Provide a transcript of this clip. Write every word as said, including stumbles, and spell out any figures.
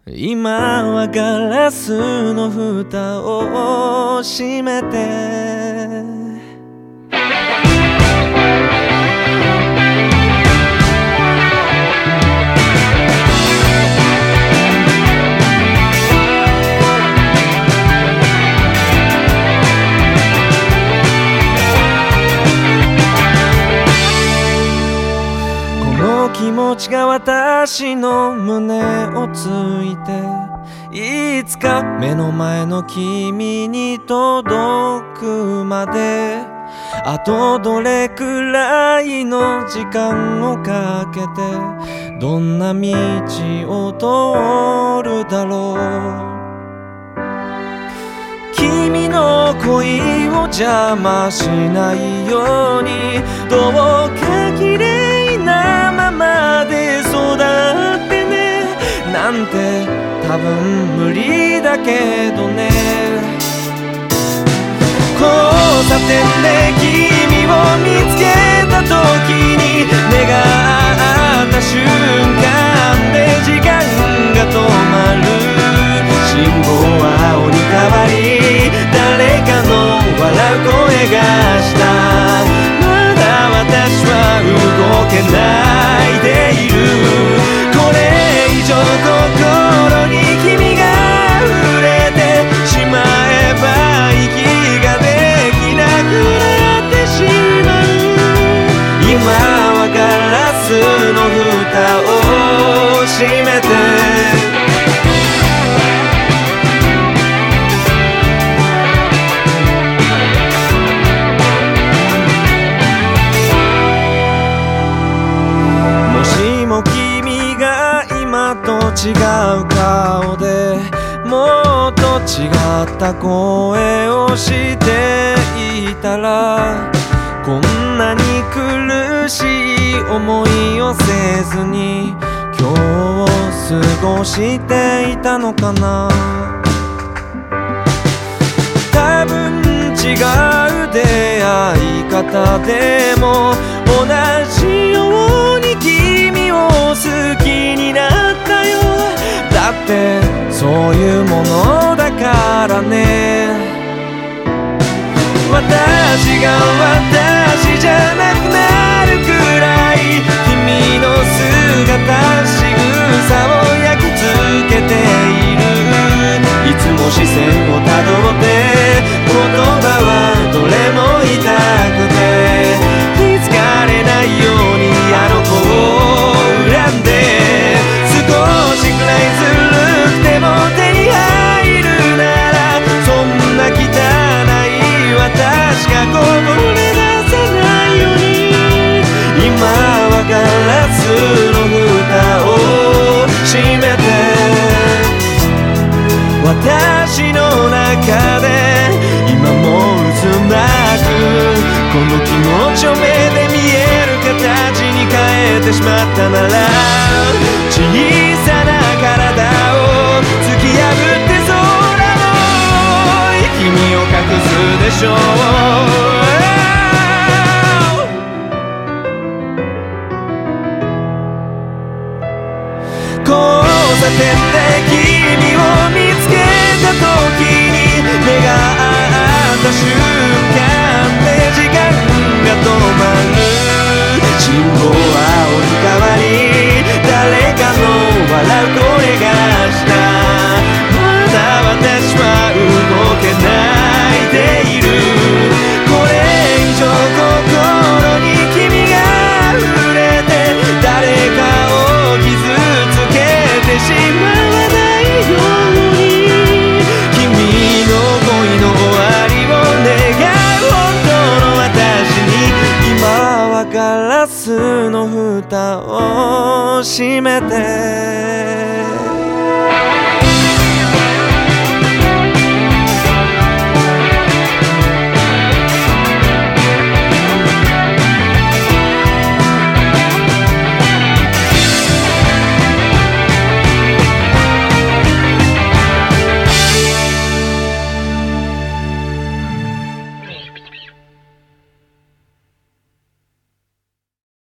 今はガラスの蓋を閉めて気持ちが私の胸をついていつか目の前の君に届くまであとどれくらいの時間をかけてどんな道を通るだろう君の恋を邪魔しないようにどうか綺麗なままで育ってねなんて多分無理だけどね交差点で君を見つけた時に目が合った瞬間で時間が止まる信号は青に変わり誰かの笑う声がしたまだ私は動けないでいるこれ以上心に君が触れてしまえば息ができなくなってしまう今はガラスの蓋を閉めて違う顔でもっと違った声をしていたらこんなに苦しい思いをせずに今日を過ごしていたのかな多分違う出会い方でも同じように君を好きになったよだってそういうものだからね私が私じゃなくなるくらい君の姿仕草を焼き付けているいつも視線をたどって言葉はどれも痛くて気づかれないようにあの子を恨んで少しくらいずるくても手に入るならそんな汚い私がこぼれ出さないように今はガラスの蓋を閉めて私の中で今も渦巻くこの気持ちを目で見える形に変えてしまったなら小さな体を突き破って空の君を隠すでしょう交差点で君を見つけた時に目が合った瞬間で時間が止まる信号は青に変わり誰かの笑う声がしたまだ私は動けないでいるこれ以上心に君が触れて誰かを傷つけてしまわないように君の恋の終わりを願う本当の私に今はガラスの蓋を閉めて